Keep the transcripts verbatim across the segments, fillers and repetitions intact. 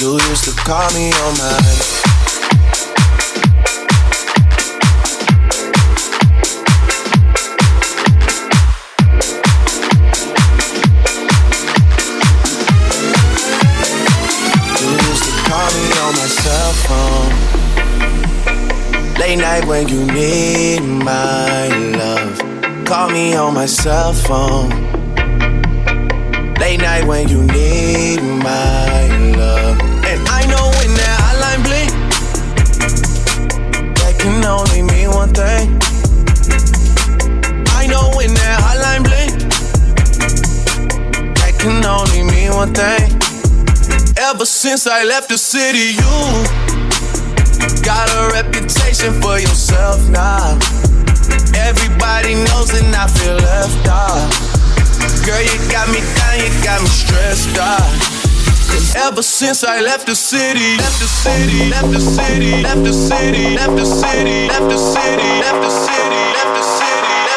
You used to call me on my cell phone. Late night when you need my love. Call me on my cell phone. Late night when you need my love. And I know when that hotline blink, that can only mean one thing. I know when that hotline blink, that can only mean one thing. Ever since I left the city, you got a reputation for yourself now. Everybody knows and I feel left out. Girl, you got me down, you got me stressed out. Cause ever since I left the city, left the city, left the city, left the city, left the city, left the city, left the city, left the city.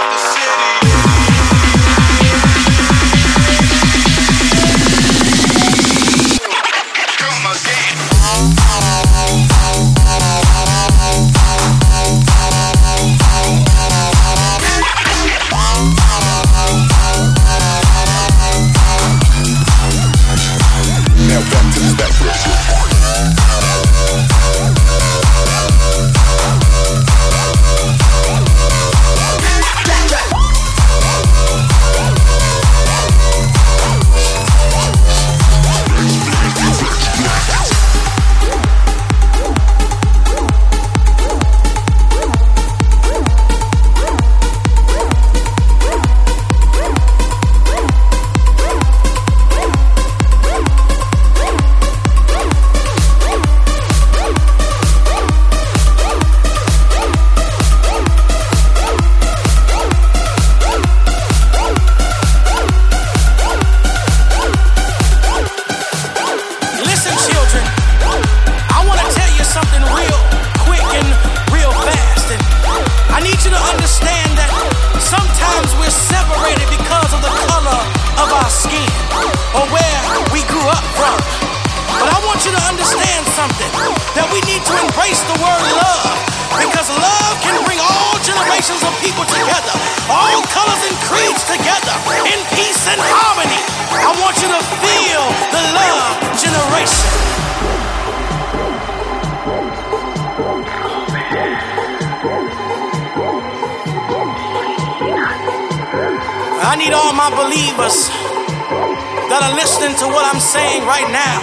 I need all my believers that are listening to what I'm saying right now.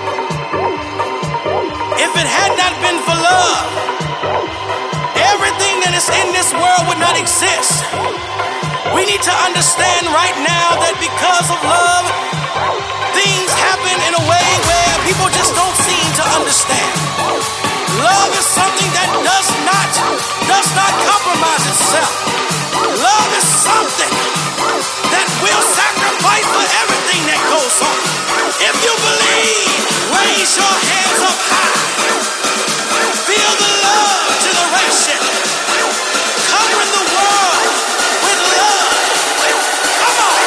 If it had not been for love, everything that is in this world would not exist. We need to understand right now that because of love, things happen in a way where people just don't seem to understand. Love is something that does not, does not compromise itself. Love is something that will sacrifice for everything that goes on. If you believe, raise your hands up high. Feel the love generation covering the world with love. Come on.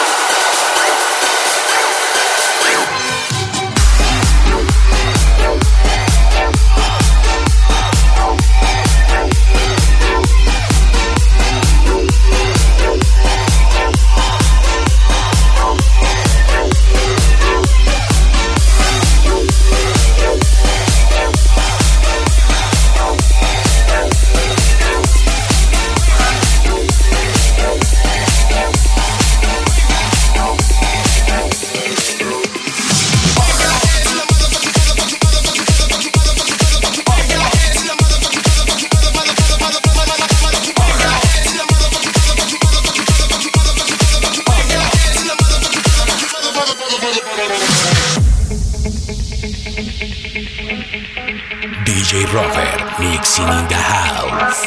D J Robert mixing in the house.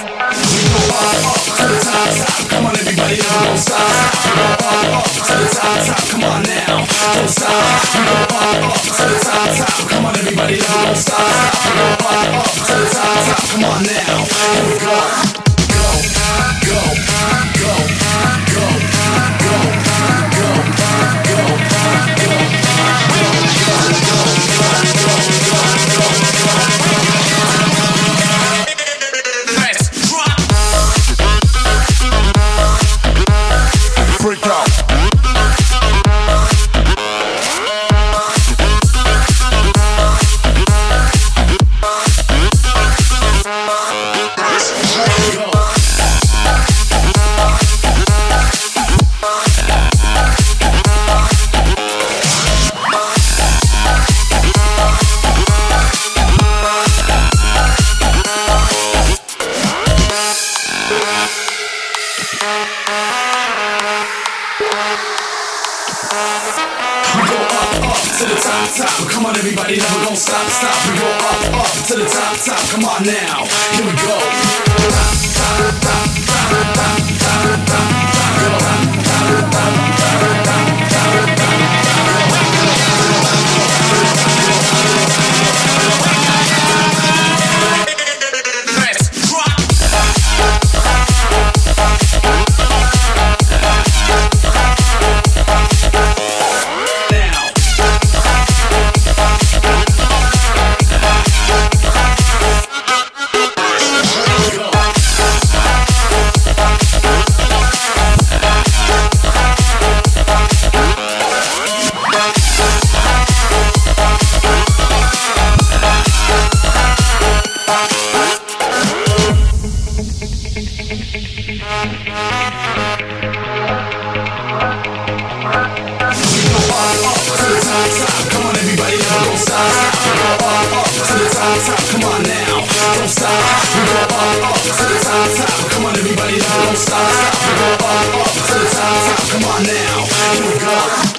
Come on, everybody, don't stop. To the top, top, come on now. Don't stop. To the top, top, come on, everybody, don't stop. To the top, top, come on now. Here we go. Go, go, go, go, go, go, go, go, go, go, go, go, go. Come on, everybody, never gonna stop, stop. We go up, up to the top, top. Come on now, here we go. Top, top, top, top, top, top, top, top. Go. Top, top, top, top, top, top. Come on now, don't stop. We go up, up to the top, top. Come on, everybody, don't stop. We go up, up to the top, top. Come on now, here we go.